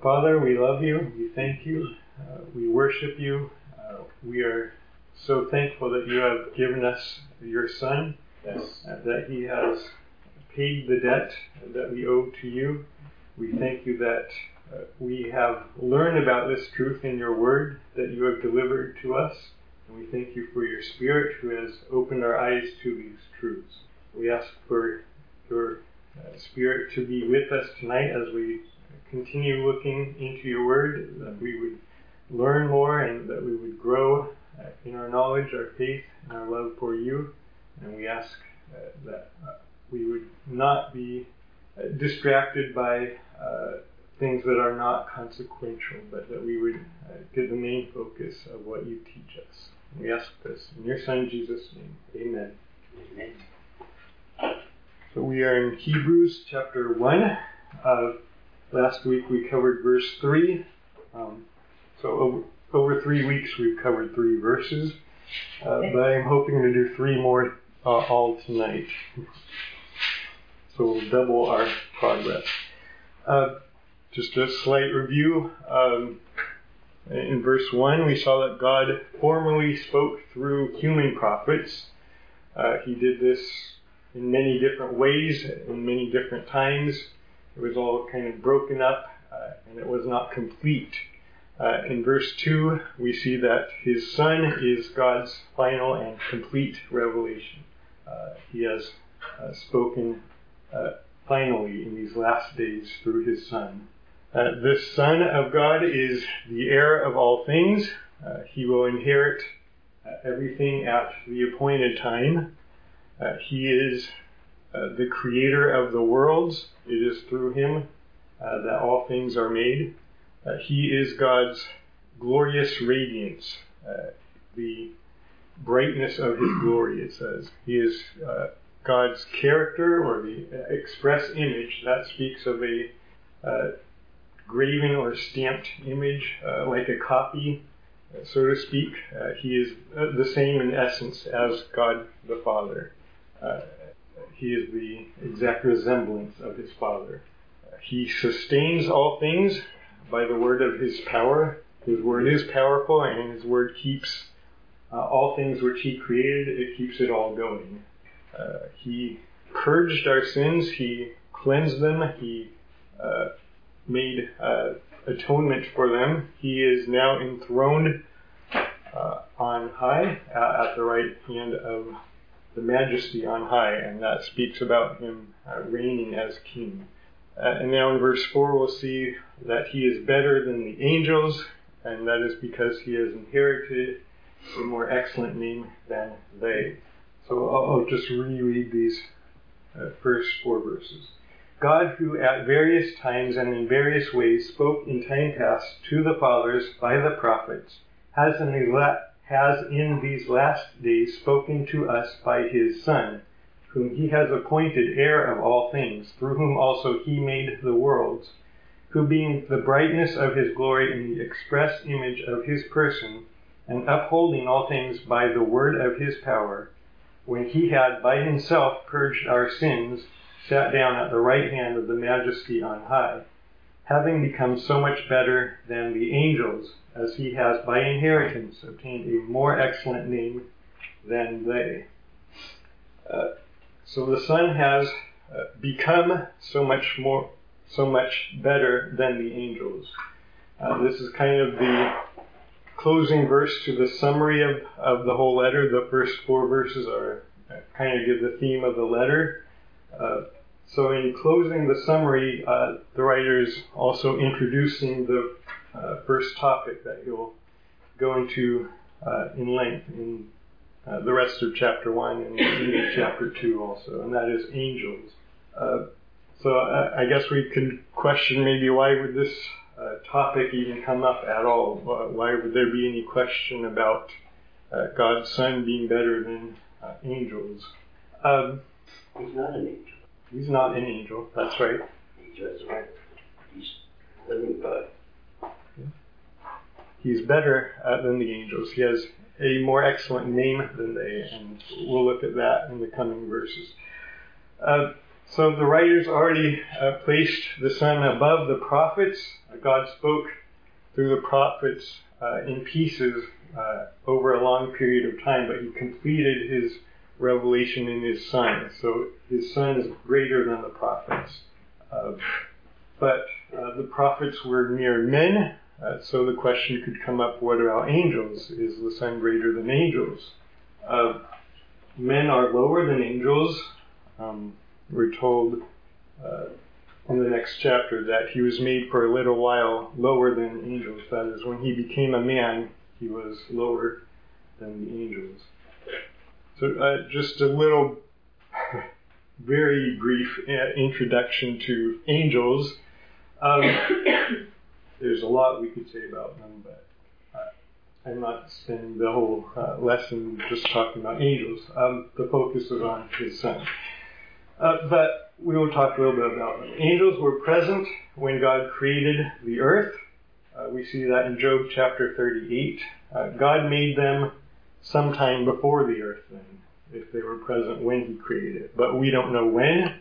Father, we love you. We thank you. We worship you. We are so thankful that you have given us your Son, that he has paid the debt that we owe to you. We thank you that we have learned about this truth in your word that you have delivered to us. And we thank you for your Spirit who has opened our eyes to these truths. We ask for your Spirit to be with us tonight as we continue looking into your word, that we would learn more and that we would grow in our knowledge, our faith, and our love for you. And we ask that we would not be distracted by things that are not consequential, but that we would get the main focus of what you teach us. And we ask this in your Son, Jesus' name. Amen. Amen. So we are in Hebrews chapter 1. Last week we covered verse 3. So over 3 weeks we've covered 3 verses. But I'm hoping to do 3 more all tonight. So we'll double our progress. Just a slight review. In verse 1 we saw that God formerly spoke through human prophets. He did this in many different ways, in many different times. It was all kind of broken up, and it was not complete. In verse 2, we see that his Son is God's final and complete revelation. He has spoken finally in these last days through his Son. This Son of God is the heir of all things. He will inherit everything at the appointed time. He is the creator of the worlds. It is through him that all things are made. He is God's glorious radiance, the brightness of his glory, it says. He is God's character, or the express image. That speaks of a graven or stamped image, like a copy, so to speak. He is the same in essence as God the Father. He is the exact resemblance of his Father. He sustains all things by the word of his power. His word is powerful, and his word keeps all things which he created. It keeps it all going. He purged our sins. He cleansed them. He made atonement for them. He is now enthroned on high at the right hand of the majesty on high, and that speaks about him reigning as king. And now in verse 4 we'll see that he is better than the angels, and that is because he has inherited a more excellent name than they. So I'll just reread these first 4 verses. God, who at various times and in various ways spoke in time past to the fathers by the prophets, has in these last days spoken to us by his Son, whom he has appointed heir of all things, through whom also he made the worlds, who being the brightness of his glory and the express image of his person, and upholding all things by the word of his power, when he had by himself purged our sins, sat down at the right hand of the majesty on high, having become so much better than the angels, as he has by inheritance obtained a more excellent name than they. So the Son has become so much better than the angels. This is kind of the closing verse to the summary of the whole letter. The first 4 verses are kind of give the theme of the letter. So in closing the summary, the writer is also introducing the first topic that he'll go into in length in the rest of chapter 1 and into chapter 2 also, and that is angels. So I guess we could question maybe why would this topic even come up at all? Why would there be any question about God's Son being better than angels? He's not an angel. He's not an angel, that's right. He's resurrected. He's living God. He's better than the angels. He has a more excellent name than they, and we'll look at that in the coming verses. So the writers already placed the Son above the prophets. God spoke through the prophets in pieces over a long period of time, but he completed his revelation in his Son. So his Son is greater than the prophets. But the prophets were mere men, so the question could come up, what about angels? Is the Son greater than angels? Men are lower than angels. We're told in the next chapter that he was made for a little while lower than angels. That is, when he became a man, he was lower than the angels. So just a little very brief introduction to angels. There's a lot we could say about them, but I'm not spending the whole lesson just talking about angels. The focus is on his Son. But we will talk a little bit about them. Angels were present when God created the earth. We see that in Job chapter 38. God made them sometime before the earth then, if they were present when he created it. But we don't know when.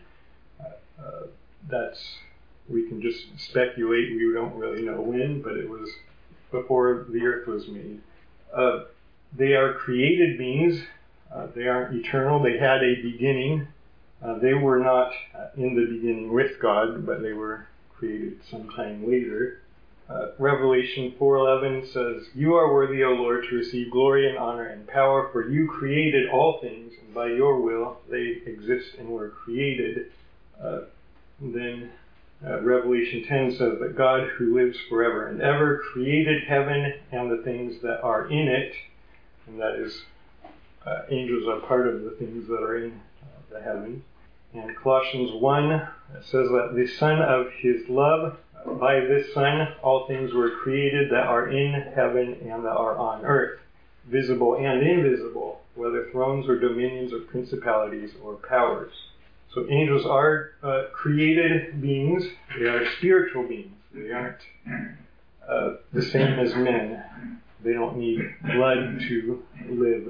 We can just speculate. We don't really know when, but it was before the earth was made. They are created beings. They aren't eternal. They had a beginning. They were not in the beginning with God, but they were created sometime later. Revelation 4:11 says, "You are worthy, O Lord, to receive glory and honor and power, for you created all things, and by your will they exist and were created." Then Revelation 10 says that God, who lives forever and ever, created heaven and the things that are in it, and that is, angels are part of the things that are in the heavens. And Colossians 1 says that the Son of his love, by this Son, all things were created that are in heaven and that are on earth, visible and invisible, whether thrones or dominions or principalities or powers. So angels are created beings. They are spiritual beings. They aren't the same as men. They don't need blood to live.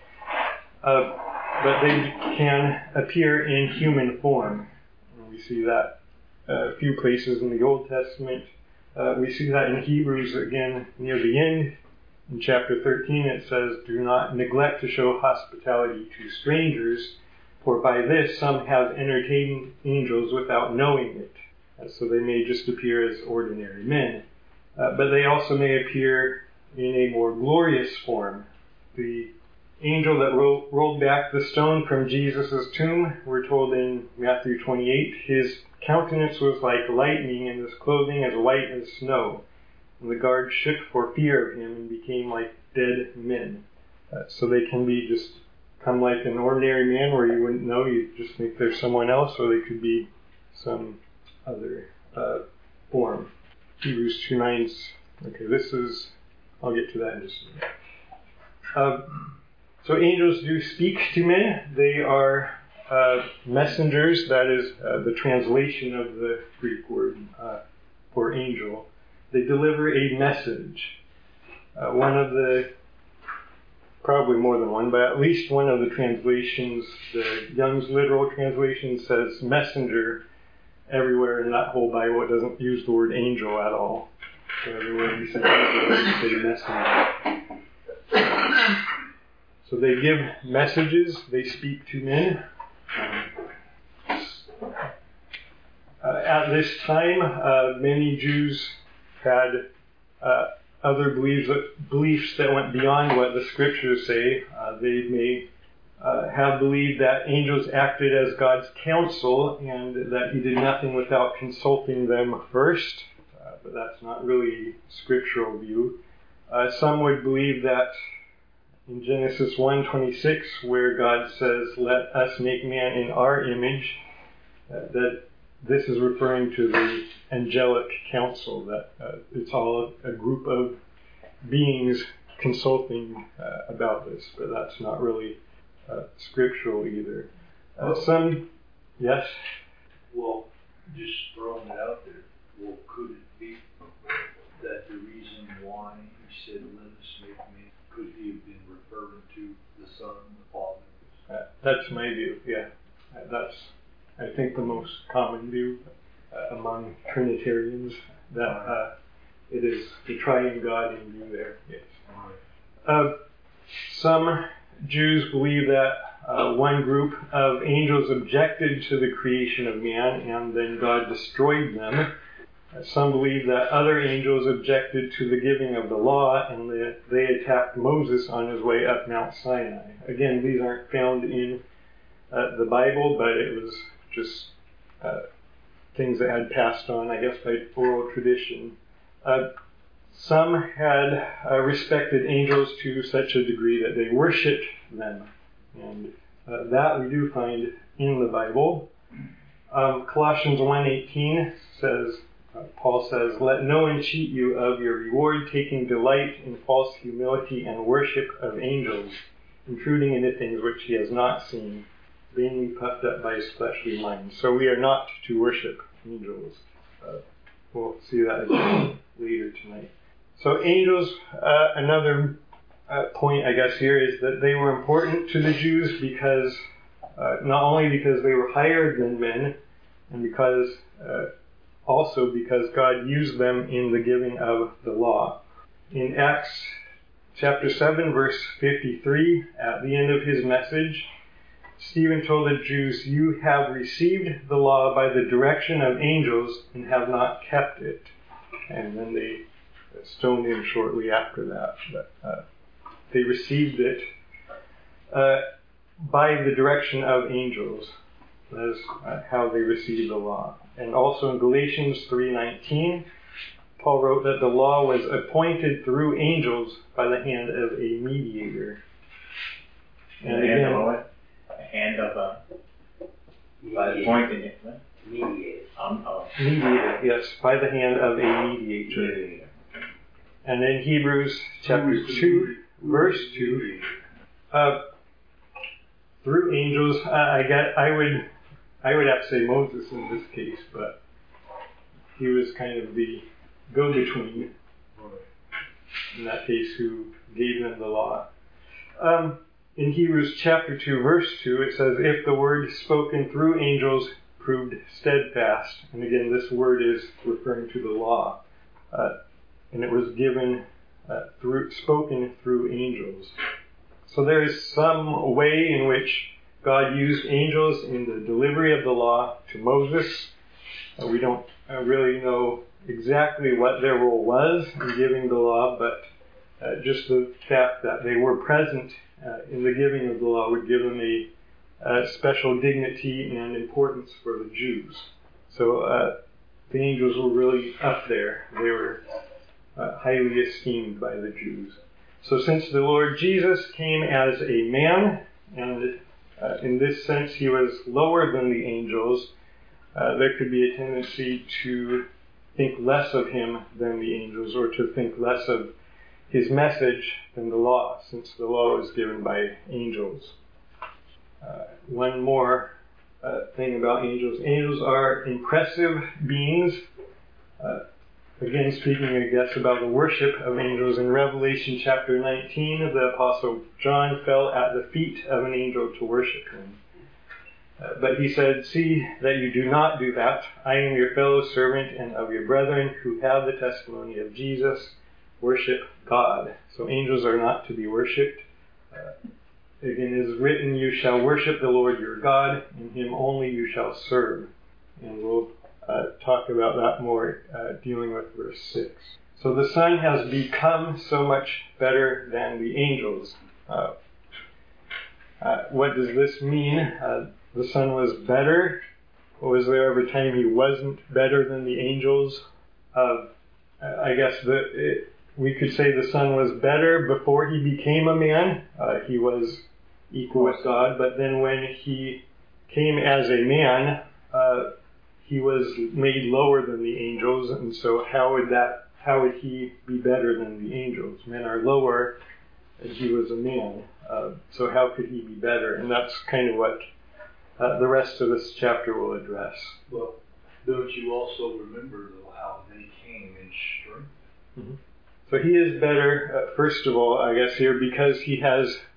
But they can appear in human form. And we see that a few places in the Old Testament. We see that in Hebrews again near the end. In chapter 13 it says, "Do not neglect to show hospitality to strangers, for by this some have entertained angels without knowing it." So they may just appear as ordinary men. But they also may appear in a more glorious form. The angel that rolled back the stone from Jesus' tomb, we're told in Matthew 28, his countenance was like lightning and his clothing as white as snow. And the guards shook for fear of him and became like dead men. So they can be just come like an ordinary man where you wouldn't know, you just think there's someone else, or they could be some other form. Hebrews 2:9. Okay, I'll get to that in just a minute. So angels do speak to men. They are messengers. That is the translation of the Greek word for angel. They deliver a message. Probably more than one, but at least one of the translations, the Young's literal translation, says messenger everywhere in that whole Bible. It doesn't use the word angel at all. So everywhere we say angel, we say messenger. So they give messages, they speak to men. At this time, many Jews had other beliefs that went beyond what the scriptures say. They may have believed that angels acted as God's counsel and that he did nothing without consulting them first, but that's not really a scriptural view. Some would believe that in Genesis 1:26, where God says, "Let us make man in our image," that this is referring to the angelic council, that it's all a group of beings consulting about this, but that's not really scriptural either. Yes? Well, just throwing it out there, well, could it be that the reason why he said, "Let us make man," could he have been referring to the Son, the Father? That's my view, yeah. I think, the most common view among Trinitarians, that it is the triune God in view there. Yes. Some Jews believe that one group of angels objected to the creation of man and then God destroyed them. Some believe that other angels objected to the giving of the law and they attacked Moses on his way up Mount Sinai. Again, these aren't found in the Bible, but it was just things that had passed on, I guess, by oral tradition. Some had respected angels to such a degree that they worshipped them. And that we do find in the Bible. Colossians 1:18 says, Paul says, "Let no one cheat you of your reward, taking delight in false humility and worship of angels, intruding into things which he has not seen, vainly puffed up by his fleshly mind." So we are not to worship angels. We'll see that again later tonight. So angels, another point I guess here is that they were important to the Jews because, not only because they were higher than men, and because also because God used them in the giving of the law. In Acts chapter 7, verse 53, at the end of his message, Stephen told the Jews, "You have received the law by the direction of angels and have not kept it." And then they stoned him shortly after that. But they received it by the direction of angels. That is how they received the law. And also in Galatians 3:19, Paul wrote that the law was appointed through angels by the hand of a mediator. And again, By appointing it, mediator. Mediator, yes, by the hand of a mediator. And in Hebrews chapter 2, verse 2, through angels, I would have to say Moses in this case, but he was kind of the go-between in that case who gave them the law. In Hebrews chapter 2, verse 2, it says, "If the word spoken through angels proved steadfast," and again, this word is referring to the law, and it was given spoken through angels. So there is some way in which God used angels in the delivery of the law to Moses. We don't really know exactly what their role was in giving the law, but just the fact that they were present in the giving of the law would give them a special dignity and importance for the Jews. So the angels were really up there. They were highly esteemed by the Jews. So since the Lord Jesus came as a man, and in this sense he was lower than the angels, there could be a tendency to think less of him than the angels, or to think less of his message than the law, since the law was given by angels. One more thing about angels. Angels are impressive beings. Again, speaking, I guess, about the worship of angels, in Revelation chapter 19, the Apostle John fell at the feet of an angel to worship him. But he said, "See that you do not do that. I am your fellow servant and of your brethren who have the testimony of Jesus. Worship God." So angels are not to be worshipped. Again, it is written, "You shall worship the Lord your God, and him only you shall serve." And we'll talk about that more dealing with verse 6. So the Son has become so much better than the angels. What does this mean? The Son was better. Was there ever a time he wasn't better than the angels? I guess we could say the Son was better before he became a man. He was equal with God, but then when he came as a man, he was made lower than the angels, and so how would he be better than the angels? Men are lower, and he was a man. So how could he be better? And that's kind of what the rest of this chapter will address. Well, don't you also remember, though, how they came in strength? Mm-hmm. So he is better, first of all, I guess here, because he has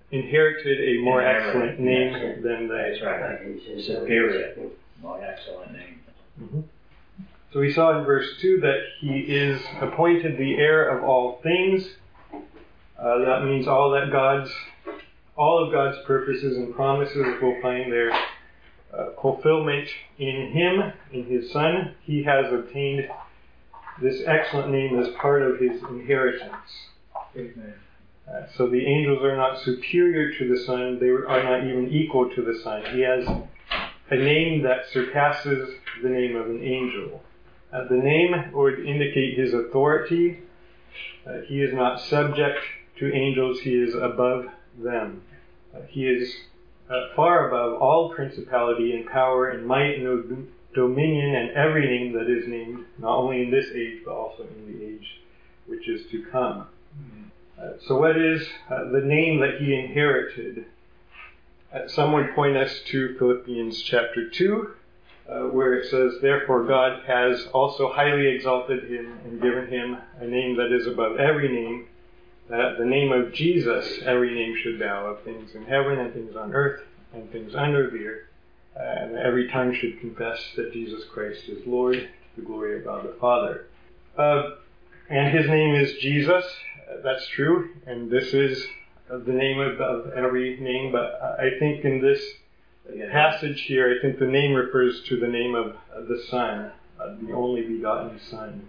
inherited a more excellent name than they. That's right. Superior. More excellent name. Mm-hmm. So we saw in verse 2 that he is appointed the heir of all things. That means all of God's purposes and promises will find their fulfillment in him, in his Son. He has obtained this excellent name as part of his inheritance. Amen. So the angels are not superior to the Son. They are not even equal to the Son. He has a name that surpasses the name of an angel. The name would indicate his authority. He is not subject to angels. He is above them. He is far above all principality and power and might and dominion and every name that is named, not only in this age, but also in the age which is to come. So what is the name that he inherited? Some would point us to Philippians chapter 2, where it says, "Therefore God has also highly exalted him and given him a name that is above every name, that at the name of Jesus every name should bow, of things in heaven and things on earth and things under the earth, and every tongue should confess that Jesus Christ is Lord, to the glory of God the Father." And his name is Jesus. That's true, and this is the name of every name, but I think in this passage here, I think the name refers to the name of the Son, the only begotten Son.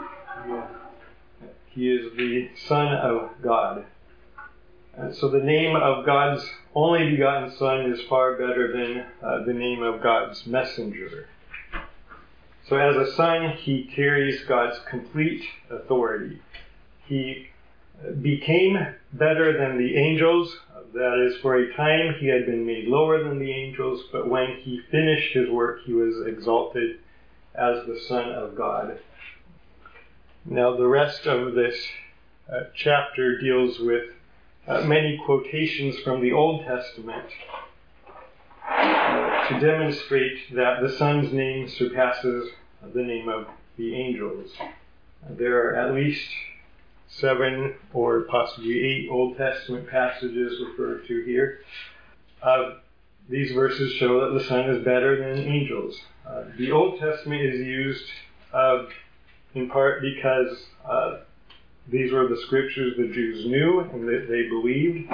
He is the Son of God. So the name of God's only begotten Son is far better than the name of God's messenger. So as a son, he carries God's complete authority. He became better than the angels. That is, for a time he had been made lower than the angels, but when he finished his work, he was exalted as the Son of God. Now the rest of this chapter deals with many quotations from the Old Testament to demonstrate that the Son's name surpasses the name of the angels. There are at least 7 or possibly 8 Old Testament passages referred to here. These verses show that the Son is better than angels. The Old Testament is used in part because these were the scriptures the Jews knew and that they believed.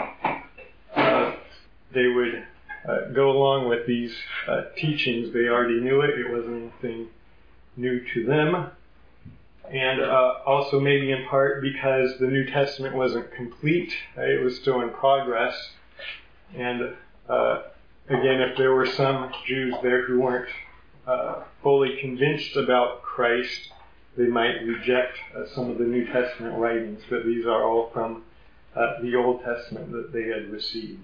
They would go along with these teachings. They already knew it. It wasn't anything new to them. And also maybe in part because the New Testament wasn't complete. It was still in progress. And again, if there were some Jews there who weren't fully convinced about Christ, they might reject some of the New Testament writings. But these are all from the Old Testament that they had received.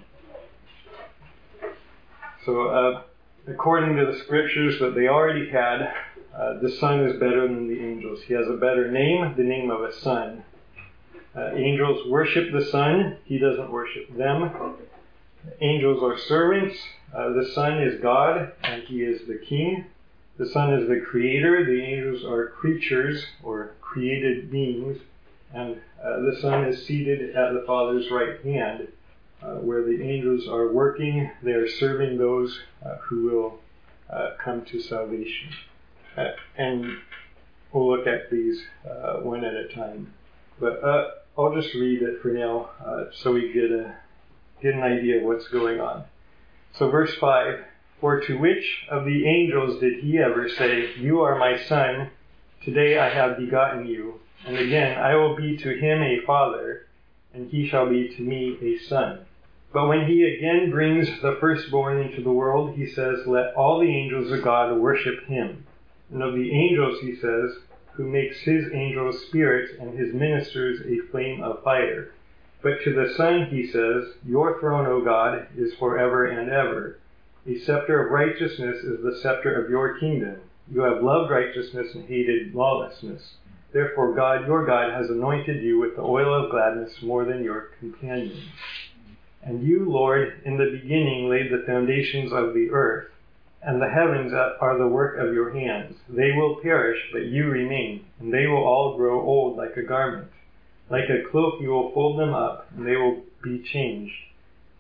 So according to the scriptures that they already had, the Son is better than the angels. He has a better name, the name of a son. Angels worship the Son. He doesn't worship them. Angels are servants. The Son is God, and he is the King. The Son is the Creator. The angels are creatures or created beings. And the Son is seated at the Father's right hand, where the angels are working. They are serving those who will come to salvation. And we'll look at these one at a time. But I'll just read it for now so we get an idea of what's going on. So verse 5, "For to which of the angels did he ever say, 'You are my son, today I have begotten you'? And again, 'I will be to him a father, and he shall be to me a son.' But when he again brings the firstborn into the world, he says, 'Let all the angels of God worship him.' And of the angels, he says, 'Who makes his angels spirits and his ministers a flame of fire.' But to the Son, he says, 'Your throne, O God, is forever and ever. A scepter of righteousness is the scepter of your kingdom. You have loved righteousness and hated lawlessness. Therefore God, your God, has anointed you with the oil of gladness more than your companions. And you, Lord, in the beginning laid the foundations of the earth, and the heavens are the work of your hands. They will perish, but you remain, and they will all grow old like a garment. Like a cloak you will fold them up, and they will be changed.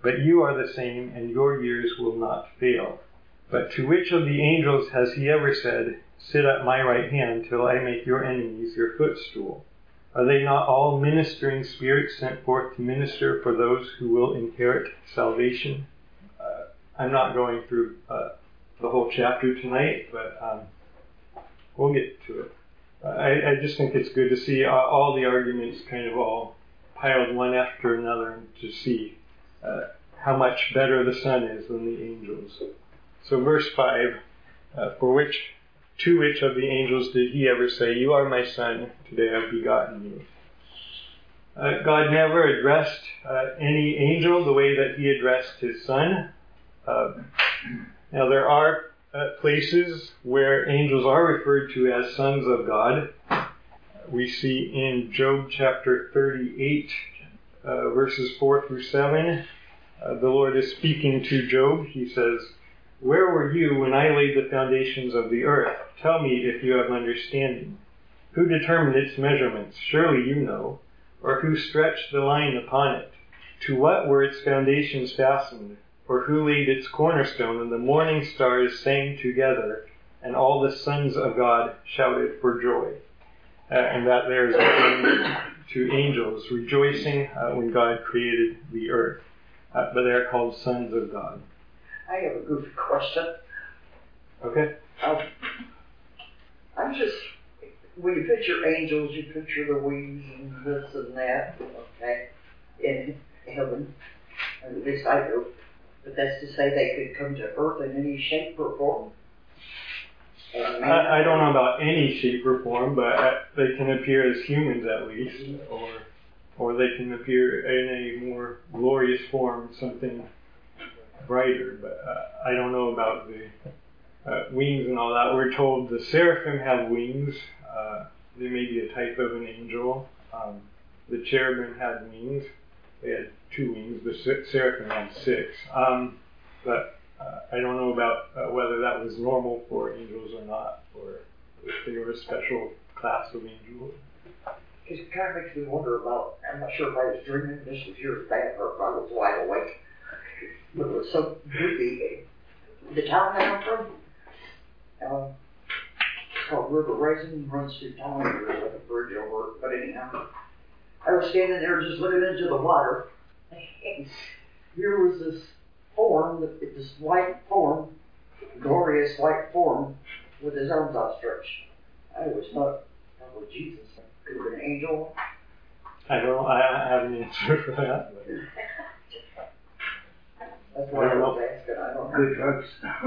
But you are the same, and your years will not fail. But to which of the angels has he ever said, sit at my right hand till I make your enemies your footstool? Are they not all ministering spirits sent forth to minister for those who will inherit salvation? I'm not going through the whole chapter tonight, but we'll get to it. I just think it's good to see all the arguments kind of all piled one after another to see how much better the Son is than the angels. So verse 5, to which of the angels did he ever say, you are my Son, today I've begotten you? God never addressed any angel the way that he addressed his Son. Now there are places where angels are referred to as sons of God. We see in Job chapter 38, verses 4 through 7, the Lord is speaking to Job. He says, where were you when I laid the foundations of the earth? Tell me if you have understanding. Who determined its measurements? Surely you know. Or who stretched the line upon it? To what were its foundations fastened? Or who laid its cornerstone? And the morning stars sang together, and all the sons of God shouted for joy. And that there is referring to angels rejoicing when God created the earth. But they are called sons of God. I have a goofy question. Okay. I'm just, when you picture angels, you picture the wings and this and that, okay, in heaven, at least I do. But that's to say they could come to earth in any shape or form? I don't know about any shape or form, but they can appear as humans at least, or they can appear in a more glorious form, something brighter. But I don't know about the wings and all that. We're told the seraphim have wings. They may be a type of an angel. The cherubim had wings. They had 2 wings. The seraphim had 6. But I don't know about whether that was normal for angels or not, or if they were a special class of angels. It kind of makes me wonder about, I'm not sure if I was dreaming this was years back or if I was wide awake, but it was so goofy. The town that I'm from, it's called River Raisin, runs through town, there's like a bridge over it, but anyhow, I was standing there just looking into the water, and here was this form, this white form, glorious white form, with his arms outstretched. I always thought that was Jesus. Could have been an angel. I don't know. I have an answer for that. But that's why I was asking. I don't know. Good drugs.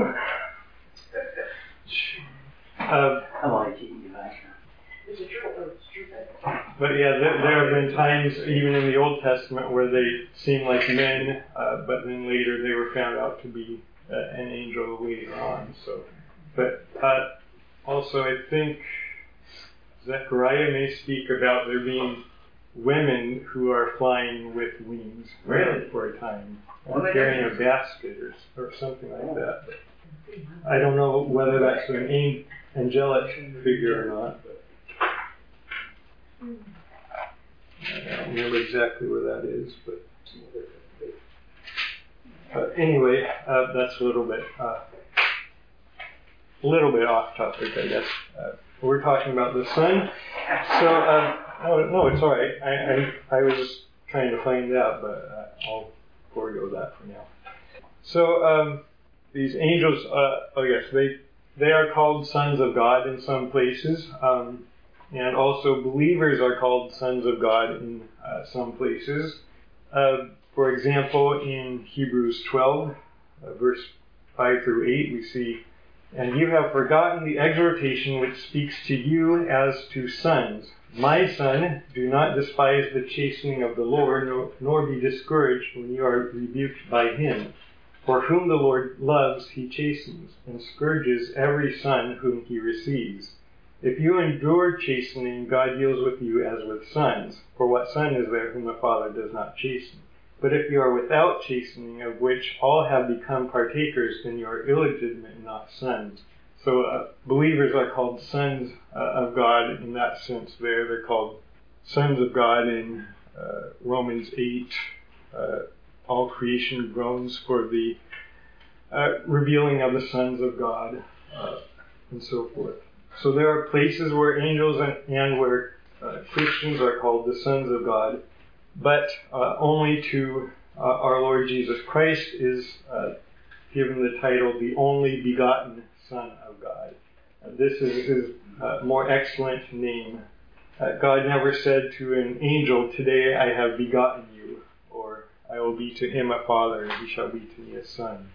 I want to keep you back. Is it true? It's true. But yeah, there have been times, even in the Old Testament, where they seem like men, but then later they were found out to be an angel later on. So, but also I think Zechariah may speak about there being women who are flying with wings for a time, carrying a basket or something like that. But I don't know whether that's an angelic figure or not. But I don't remember exactly where that is. But anyway, that's a little bit off topic, I guess. We're talking about the Son. So, no, it's all right. I was just trying to find out, but I'll forego that for now. So, these angels, yes, they are called sons of God in some places, and also believers are called sons of God in some places. For example, in Hebrews 12, verse 5 through 8, we see, and you have forgotten the exhortation which speaks to you as to sons. My son, do not despise the chastening of the Lord, nor be discouraged when you are rebuked by him. For whom the Lord loves, he chastens, and scourges every son whom he receives. If you endure chastening, God deals with you as with sons. For what son is there whom the Father does not chasten? But if you are without chastening, of which all have become partakers, then you are illegitimate and not sons. So believers are called sons of God in that sense there. They're called sons of God in Romans 8, all creation groans for the revealing of the sons of God, and so forth. So there are places where angels and where Christians are called the sons of God, but only to our Lord Jesus Christ is given the title, the only begotten Son of God. This is his more excellent name. God never said to an angel, "Today I have begotten you," or "I will be to him a father, and he shall be to me a son."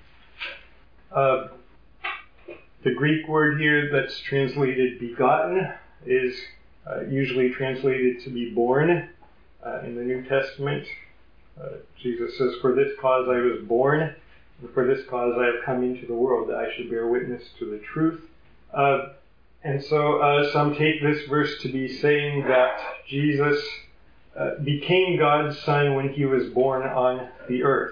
The Greek word here that's translated begotten is usually translated to be born in the New Testament. Jesus says, "For this cause I was born, and for this cause I have come into the world, that I should bear witness to the truth." And so some take this verse to be saying that Jesus became God's Son when he was born on the earth.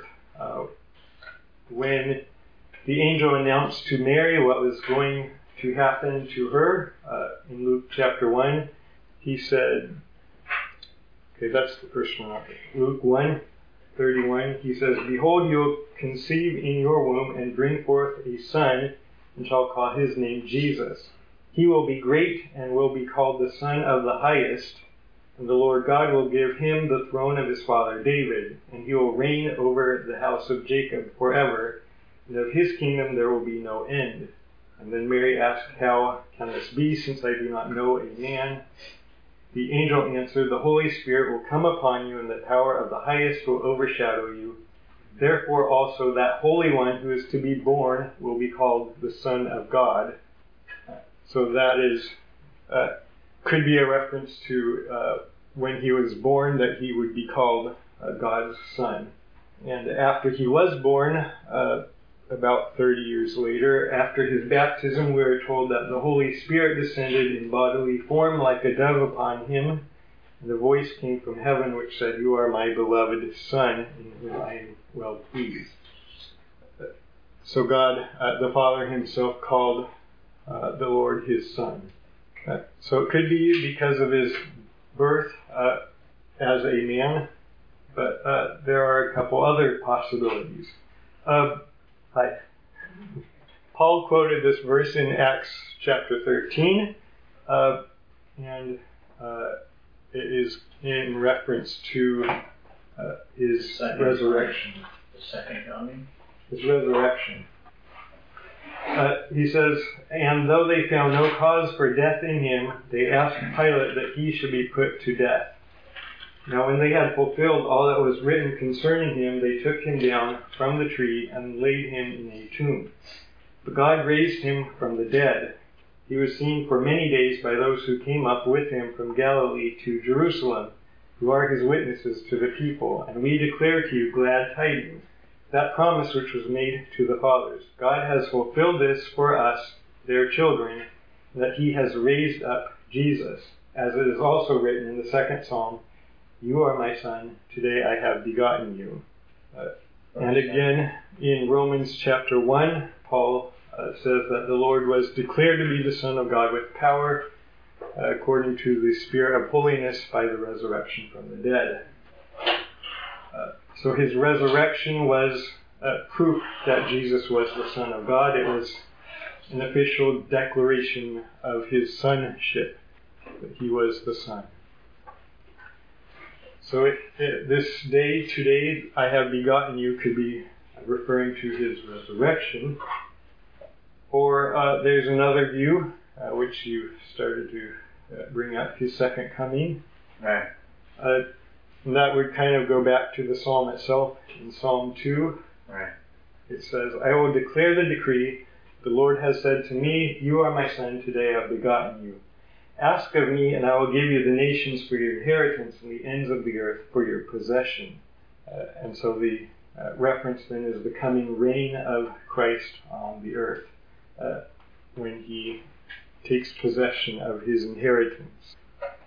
When the angel announced to Mary what was going to happen to her in Luke chapter 1, he said, okay, that's the first one. Luke 1:31, he says, "Behold, you will conceive in your womb and bring forth a son, and shall call his name Jesus. He will be great and will be called the Son of the Highest, and the Lord God will give him the throne of his father David, and he will reign over the house of Jacob forever, and of his kingdom there will be no end." And then Mary asked, "How can this be, since I do not know a man?" The angel answered, "The Holy Spirit will come upon you, and the power of the Highest will overshadow you. Therefore also that Holy One who is to be born will be called the Son of God." So that is, could be a reference to when he was born, that he would be called God's Son. And after he was born, about 30 years later, after his baptism, we are told that the Holy Spirit descended in bodily form like a dove upon him, and a voice came from heaven which said, "You are my beloved Son, in whom I am well pleased." So God, the Father himself, called the Lord his Son. So it could be because of his birth as a man, but there are a couple other possibilities. Paul quoted this verse in Acts chapter 13, and it is in reference to his resurrection. The second coming? His resurrection. He says, "And though they found no cause for death in him, they asked Pilate that he should be put to death. Now when they had fulfilled all that was written concerning him, they took him down from the tree and laid him in a tomb. But God raised him from the dead. He was seen for many days by those who came up with him from Galilee to Jerusalem, who are his witnesses to the people. And we declare to you glad tidings, that promise which was made to the fathers. God has fulfilled this for us, their children, that he has raised up Jesus, as it is also written in the second Psalm, 'You are my son, today I have begotten you.'" And again, in Romans chapter 1, Paul says that the Lord was declared to be the Son of God with power, according to the Spirit of holiness by the resurrection from the dead. So his resurrection was proof that Jesus was the Son of God. It was an official declaration of his sonship, that he was the Son. So this day, today, I have begotten you, could be referring to his resurrection. Or there's another view, which you started to bring up, his second coming. Right. And that would kind of go back to the psalm itself in Psalm 2. Right. It says, "I will declare the decree. The Lord has said to me, 'You are my son, today I have begotten you.' Ask of me, and I will give you the nations for your inheritance and the ends of the earth for your possession." And so the reference then is the coming reign of Christ on the earth, when he takes possession of his inheritance.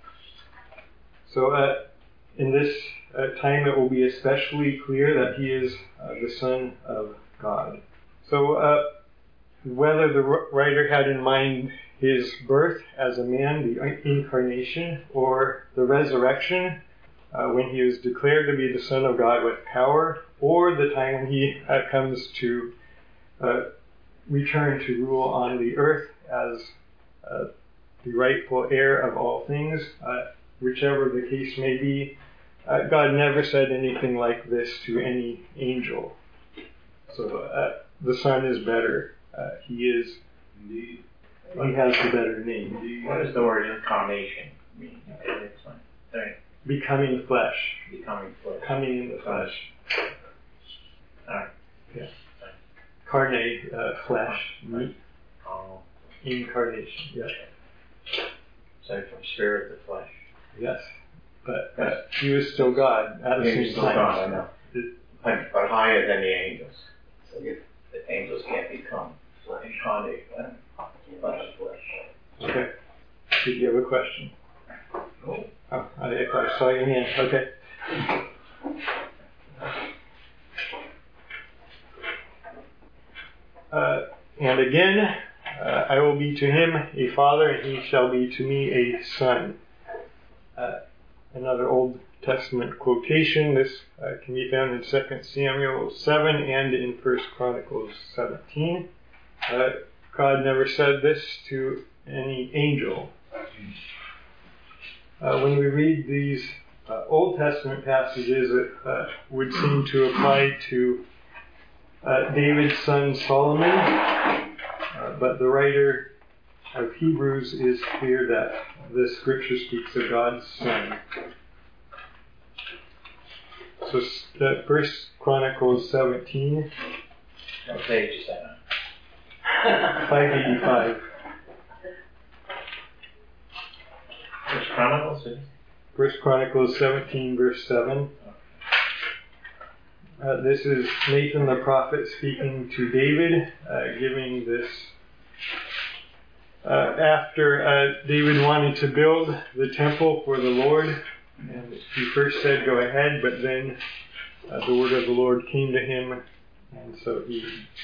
So in this time it will be especially clear that he is the Son of God. So whether the writer had in mind his birth as a man, the incarnation, or the resurrection, when he was declared to be the Son of God with power, or the time he comes to return to rule on the earth as the rightful heir of all things, whichever the case may be. God never said anything like this to any angel. So the Son is better. He has the better name. What does the word incarnation mean? Becoming flesh. Becoming flesh. Coming in the flesh. Alright. Yeah. Carne, flesh. Meat. Oh. Incarnation. Yes. So from spirit to flesh. Yes. But he was still God at the same time. God, I know. But higher than the angels. So the angels can't become incarnate flesh. Okay. Did you have a question? No. Oh, I saw your hand. Okay. And again, I will be to him a father, and he shall be to me a son. Another Old Testament quotation. This can be found in 2 Samuel 7 and in 1 Chronicles 17. God never said this to any angel. When we read these Old Testament passages, it would seem to apply to David's son Solomon, but the writer of Hebrews is clear that the scripture speaks of God's son. So 1 Chronicles 17. What page is that on? 585. Which Chronicles? 1 Chronicles 17, verse 7. This is Nathan the prophet speaking to David, giving this after David wanted to build the temple for the Lord, and he first said, "Go ahead," but then the word of the Lord came to him, and so he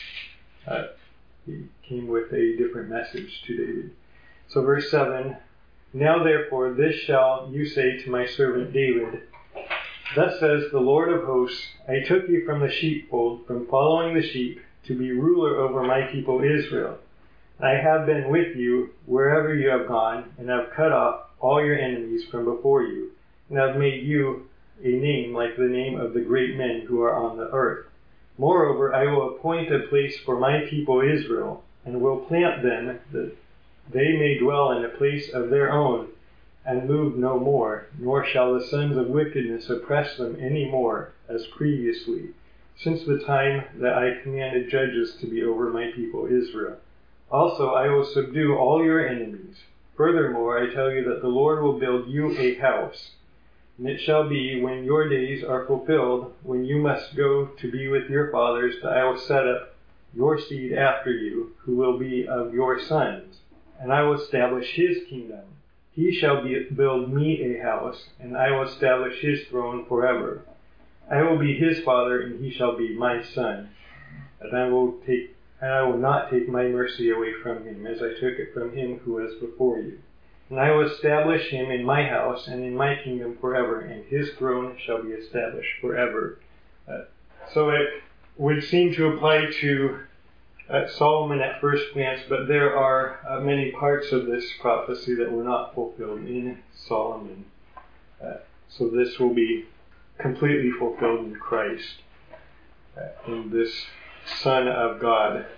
came with a different message to David. So verse 7, "Now therefore this shall you say to my servant David, Thus says the Lord of hosts, I took you from the sheepfold, from following the sheep, to be ruler over my people Israel. I have been with you wherever you have gone, and have cut off all your enemies from before you, and have made you a name like the name of the great men who are on the earth. Moreover, I will appoint a place for my people Israel, and will plant them, that they may dwell in a place of their own, and move no more, nor shall the sons of wickedness oppress them any more, as previously, since the time that I commanded judges to be over my people Israel. Also I will subdue all your enemies. Furthermore, I tell you that the Lord will build you a house. And it shall be, when your days are fulfilled, when you must go to be with your fathers, that I will set up your seed after you, who will be of your sons, and I will establish his kingdom. He shall build me a house, and I will establish his throne forever. I will be his father, and he shall be my son. And I will not take my mercy away from him, as I took it from him who was before you. And I will establish him in my house and in my kingdom forever, and his throne shall be established forever." So it would seem to apply to Solomon at first glance, but there are many parts of this prophecy that were not fulfilled in Solomon. So this will be completely fulfilled in Christ, in this Son of God.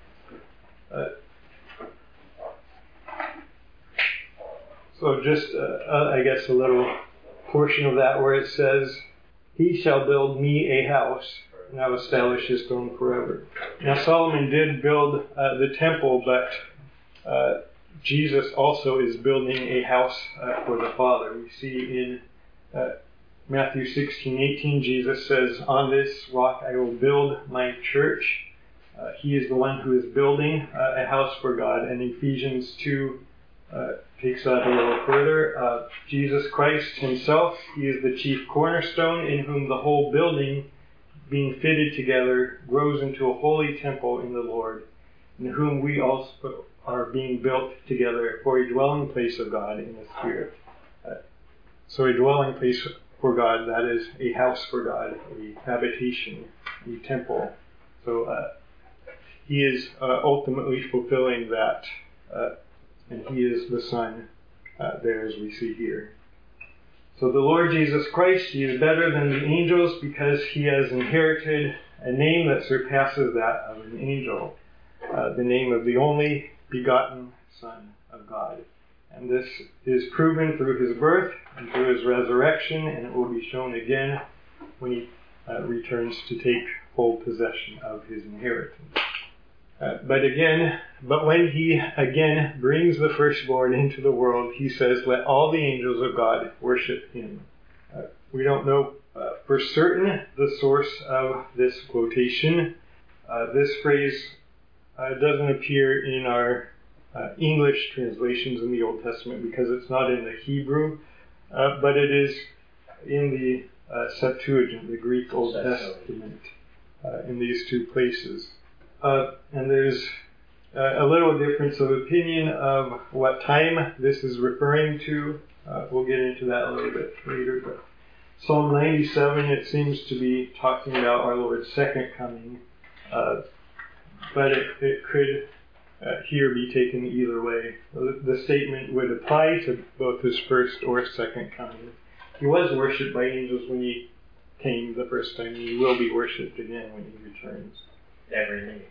So just, I guess, a little portion of that where it says, "He shall build me a house, and I will establish his throne forever." Now Solomon did build the temple, but Jesus also is building a house for the Father. We see in Matthew 16:18, Jesus says, "On this rock I will build my church." He is the one who is building a house for God. And Ephesians 2 takes that a little further. Jesus Christ himself, he is the chief cornerstone, in whom the whole building, being fitted together, grows into a holy temple in the Lord, in whom we also are being built together for a dwelling place of God in the Spirit. So a dwelling place for God, that is a house for God, a habitation a temple. So he is ultimately fulfilling that, and he is the Son there as we see here. So the Lord Jesus Christ, he is better than the angels because he has inherited a name that surpasses that of an angel, the name of the only begotten Son of God. And this is proven through his birth and through his resurrection, and it will be shown again when he returns to take full possession of his inheritance. But when he again brings the firstborn into the world, he says, let all the angels of God worship him. We don't know for certain the source of this quotation. This phrase doesn't appear in our English translations in the Old Testament because it's not in the Hebrew, but it is in the Septuagint, the Greek Old Testament, in these two places. And there's a little difference of opinion of what time this is referring to. We'll get into that a little bit later. But Psalm 97, it seems to be talking about our Lord's second coming. But it could here be taken either way. The statement would apply to both his first or second coming. He was worshipped by angels when he came the first time, and he will be worshipped again when he returns. Every knee.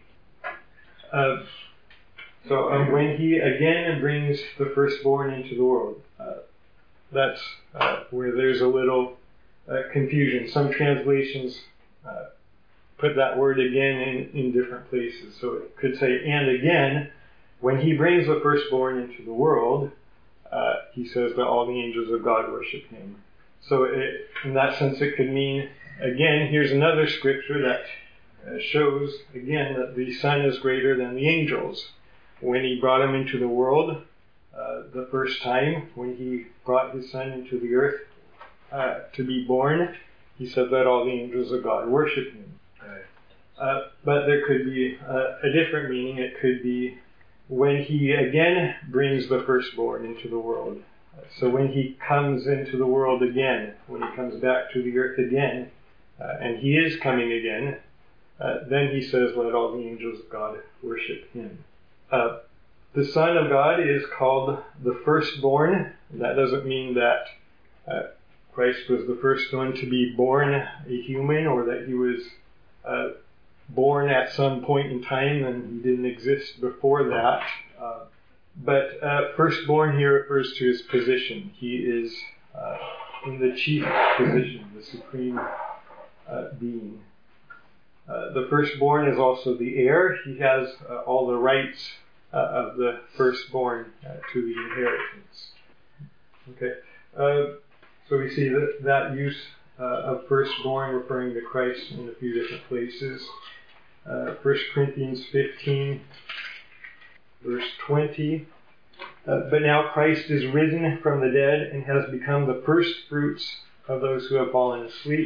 When he again brings the firstborn into the world, that's where there's a little confusion. Some translations put that word again in different places. So it could say, and again, when he brings the firstborn into the world, he says that all the angels of God worship him. So in that sense, it could mean, again, here's another scripture that shows, again, that the Son is greater than the angels. When he brought him into the world, the first time, when he brought his Son into the earth to be born, he said that all the angels of God worship him. But there could be a different meaning. It could be when he again brings the firstborn into the world. So when he comes into the world again, when he comes back to the earth again, and he is coming again, then he says, let all the angels of God worship him. The Son of God is called the firstborn. That doesn't mean that Christ was the first one to be born a human, or that he was born at some point in time and he didn't exist before that. But firstborn here refers to his position. He is in the chief position, the supreme being. The firstborn is also the heir. He has all the rights of the firstborn to the inheritance. Okay, so we see that use of firstborn referring to Christ in a few different places. 1 Corinthians 15, verse 20. But now Christ is risen from the dead and has become the first fruits of those who have fallen asleep.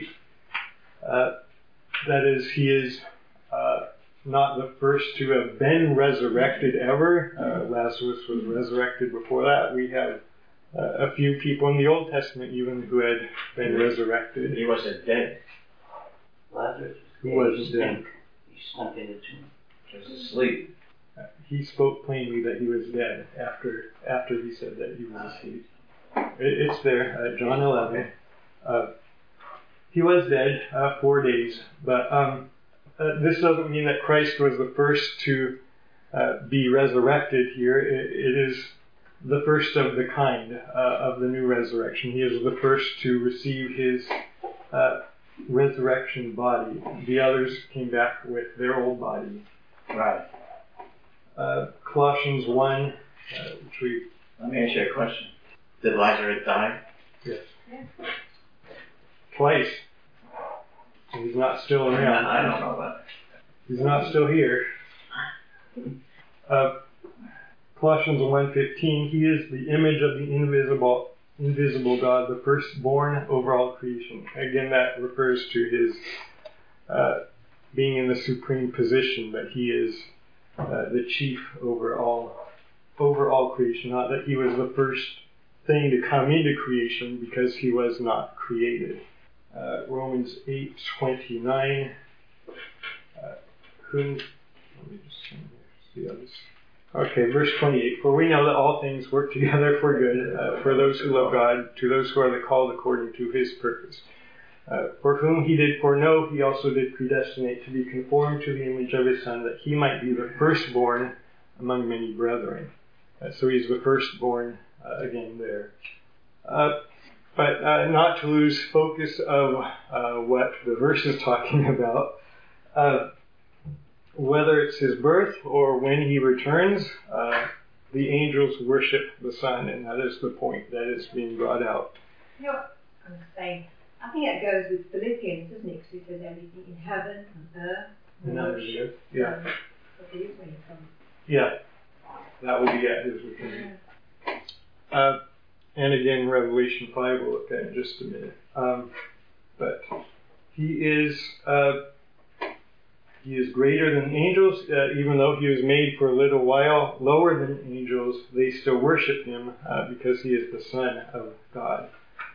That is, he is not the first to have been resurrected ever. Lazarus was resurrected before that. We have a few people in the Old Testament even who had been resurrected. He wasn't dead. Lazarus was dead. He snuck in the tomb. He was asleep. He spoke plainly that he was dead after he said that he was asleep. It's there, John 11. He was dead 4 days, but this doesn't mean that Christ was the first to be resurrected here. It is the first of the kind of the new resurrection. He is the first to receive his resurrection body. The others came back with their old body. Right. Colossians 1, Let me ask you a question. Did Lazarus die? Yes. Twice. He's not still around. I don't know that. He's not still here. Colossians 1:15, he is the image of the invisible God, the firstborn over all creation. Again, that refers to his being in the supreme position, that he is the chief over all creation. Not that he was the first thing to come into creation, because he was not created. Romans 8:29, Whom, let me just see how this. Okay, verse 28. For we know that all things work together for good, for those who love God, to those who are the called according to his purpose. For whom he did foreknow, he also did predestinate to be conformed to the image of his Son, that he might be the firstborn among many brethren. So he's the firstborn again there. But not to lose focus of what the verse is talking about. Whether it's his birth or when he returns, the angels worship the Son, and that is the point that is being brought out. You know what I'm saying? I think that goes with Philippians, doesn't it? Because it says everything in heaven and earth. And under the earth, yeah. What it is when it comes. Yeah, that will be at his return. And again, Revelation 5 we'll look at in just a minute. But he is greater than angels, even though he was made for a little while lower than angels. They still worship him because he is the Son of God.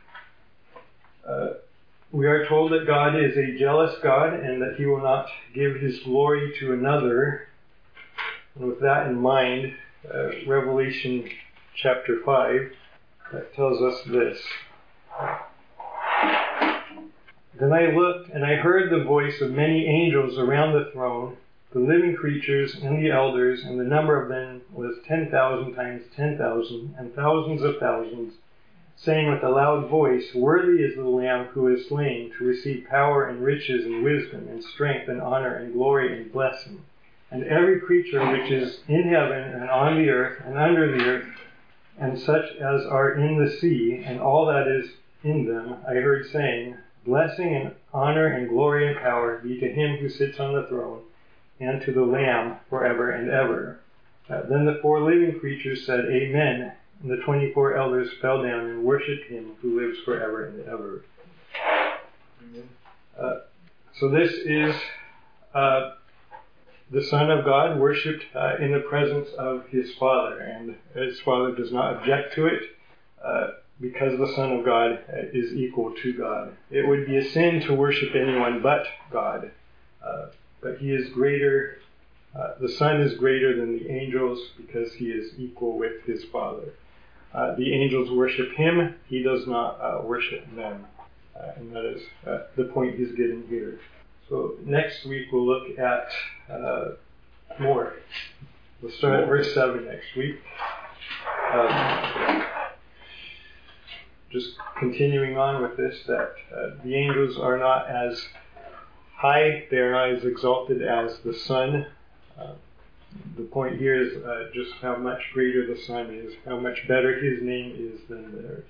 We are told that God is a jealous God and that he will not give his glory to another. And with that in mind, Revelation chapter 5 tells us this. Then I looked, and I heard the voice of many angels around the throne, the living creatures and the elders, and the number of them was 10,000 times 10,000, and thousands of thousands, saying with a loud voice, Worthy is the Lamb who is slain to receive power and riches and wisdom and strength and honor and glory and blessing. And every creature which is in heaven and on the earth and under the earth, and such as are in the sea, and all that is in them, I heard saying, Blessing and honor and glory and power be to him who sits on the throne, and to the Lamb forever and ever. Then the 4 living creatures said, Amen. And the 24 elders fell down and worshipped him who lives forever and ever. So this is the Son of God worshipped in the presence of his Father, and his Father does not object to it because the Son of God is equal to God. It would be a sin to worship anyone but God, but he is greater. The Son is greater than the angels because he is equal with his Father. The angels worship him, he does not worship them. And that is the point he's getting here. So next week we'll look at more. We'll start at verse 7 next week. Just continuing on with this, that the angels are not as high, they are not as exalted as the Son. The point here is just how much greater the Son is, how much better his name is than theirs.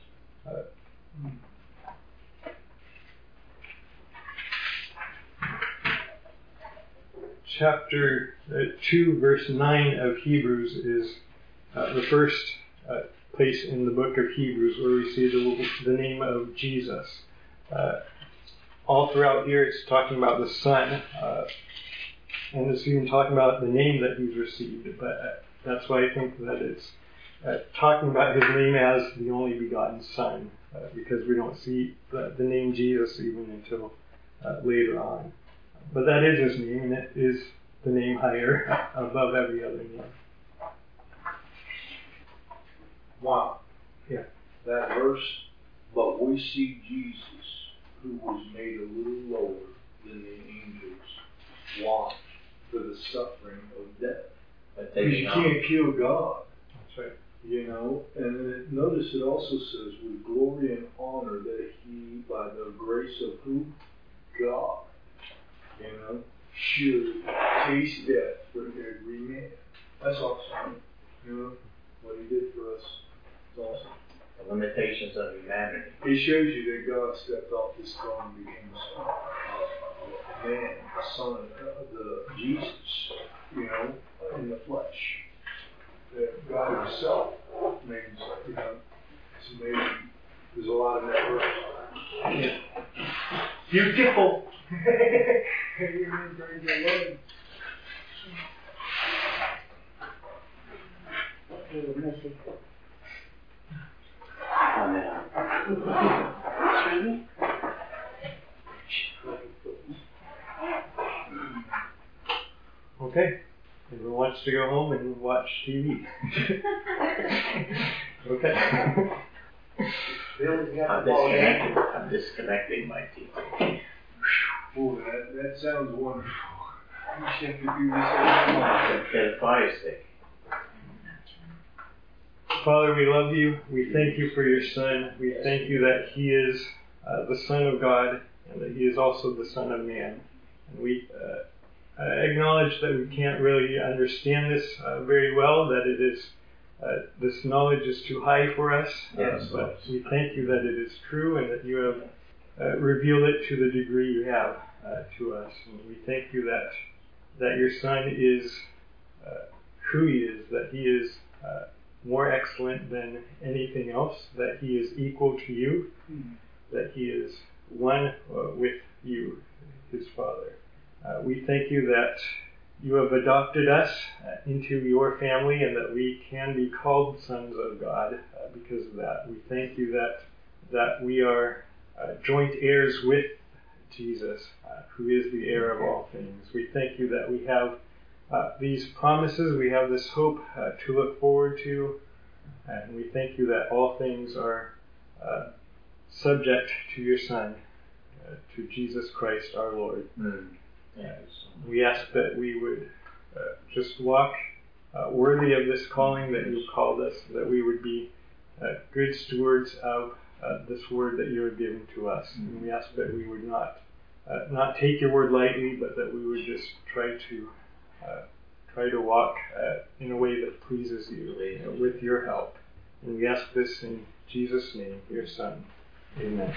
Chapter 2, verse 9 of Hebrews is the first place in the book of Hebrews where we see the name of Jesus. All throughout here it's talking about the Son, and it's even talking about the name that he's received. But that's why I think that it's talking about his name as the only begotten Son, because we don't see the name Jesus even until later on. But that is his name, and it is the name higher above every other name. Wow. Yeah. That verse, but we see Jesus, who was made a little lower than the angels. Why? For the suffering of death. Because you can't kill God. That's right. You know, and then notice it also says, with glory and honor, that he, by the grace of who? God, you know, should taste death for every man. That's awesome. You know, what he did for us is awesome. The limitations of humanity. It shows you that God stepped off his throne and became a man, the son of the Jesus, you know, in the flesh. That God himself made himself, you know, it's amazing. There's a lot of that verse. Yeah. Beautiful. Missy. Amen. Okay. Everyone wants to go home and watch TV. Okay. Bill's got the ball game. I'm disconnecting my TV. Boy, that sounds wonderful. You just have to do this every month. Get a fire stick. Father, we love you. We thank you for your Son. We thank you that he is the Son of God and that he is also the Son of Man. And we acknowledge that we can't really understand this very well, that it is this knowledge is too high for us. Yes. But we thank you that it is true and that you have revealed it to the degree you have to us. And we thank you that your Son is who he is, that he is more excellent than anything else, that he is equal to you, that he is one with you, his Father. We thank you that you have adopted us into your family and that we can be called sons of God because of that. We thank you that we are joint heirs with Jesus, who is the heir of all things. We thank you that we have these promises, we have this hope to look forward to, and we thank you that all things are subject to your Son, to Jesus Christ our Lord. We ask that we would just walk worthy of this calling that you've called us, that we would be good stewards of this word that you have given to us. And we ask that we would not take your word lightly, but that we would just try to walk in a way that pleases you with your help. And we ask this in Jesus' name, your Son. Amen.